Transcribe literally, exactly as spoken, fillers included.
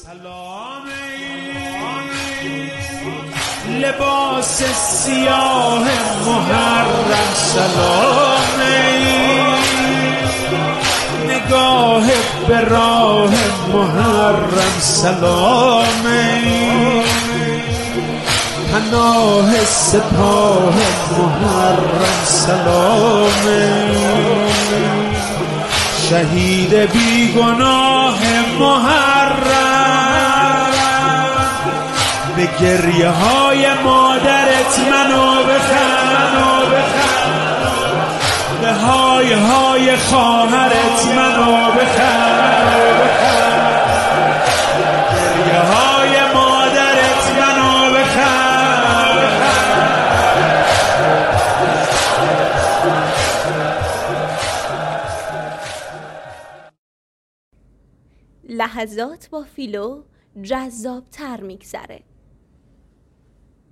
سلام لباس سیاه محرم، سلام نگاه به راه محرم، سلام پناه سپاه محرم، سلام شهید بیگناه محرم، به گریه های مادرت منو بخند، به های های خواهرت منو بخند، گریه های مادرت منو بخند. لحظات با فیلو جذاب تر میگذره.